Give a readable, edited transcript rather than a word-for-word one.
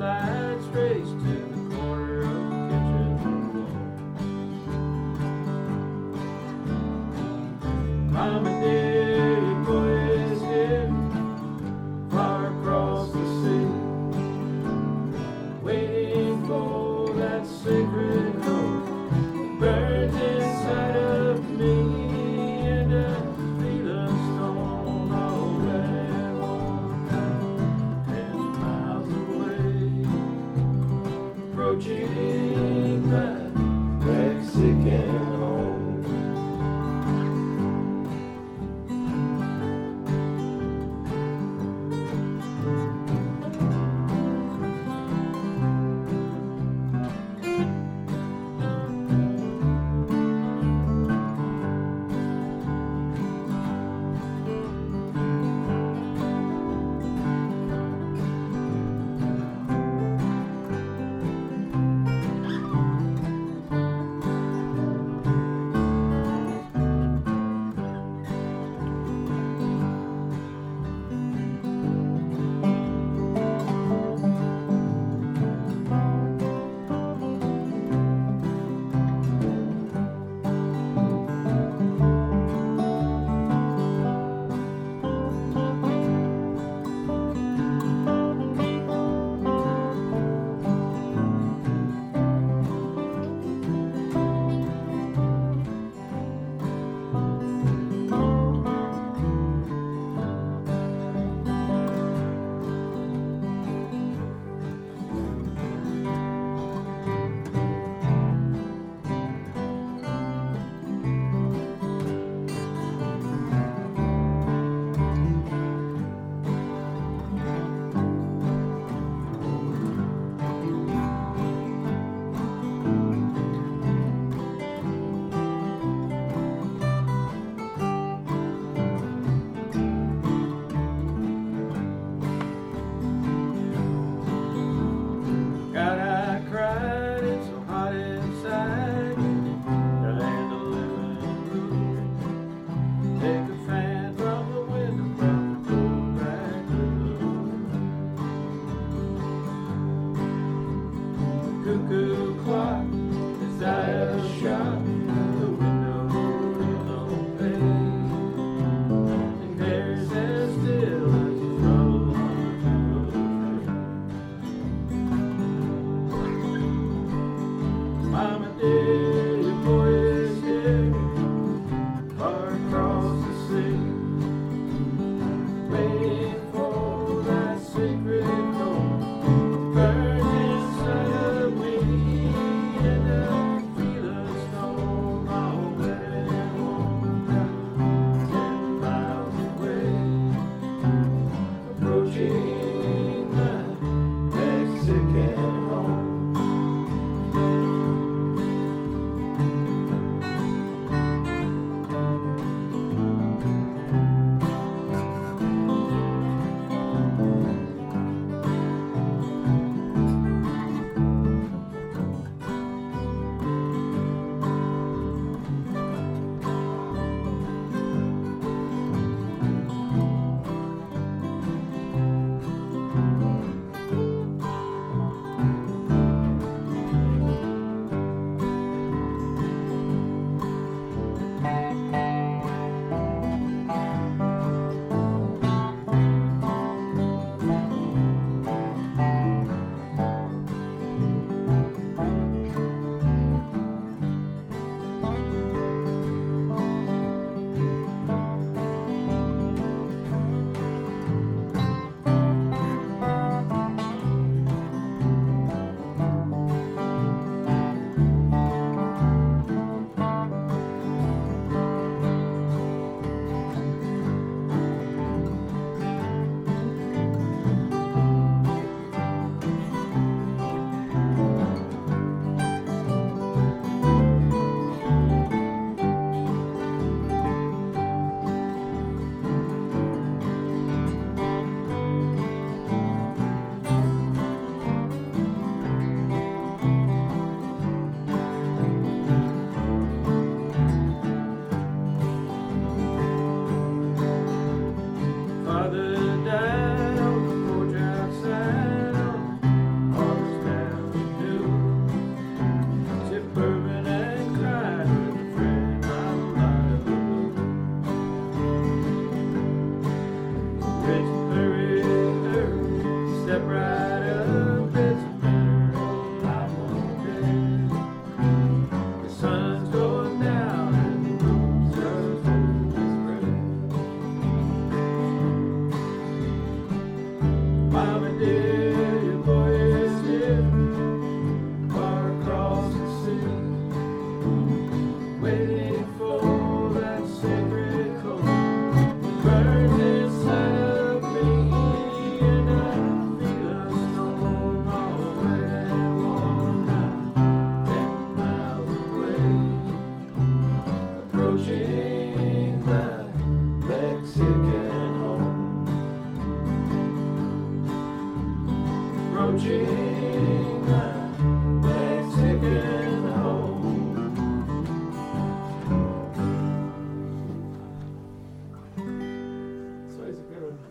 lights race to the corner of the kitchen wall. Mom and Daddy, boy is here, far across the sea, waiting for that sacred hope that burns inside of me, and I feel a storm already worn out 10 miles away, approaching my Mexican home. God, I cried, it's so hot inside, the land of living room. Take a fan from the window, from the door back to the room. Cuckoo clock is out of shot, the window is opaque, and there's as still as a frozen Mom and Daddy, boy is here, far across the sea, waiting for that sacred hope that burns inside of me, and I feel a storm already worn out 10 miles away, approaching my Mexican home. step right up, it's a matter of life or death. The sun's going down and the room's just holding its breath. Mama, dear, your boy is here, far across the sea, waiting for that sacred cold that burns inside of me, and I feel us home all the way, one night, 10 miles away, approaching my Mexican home, approaching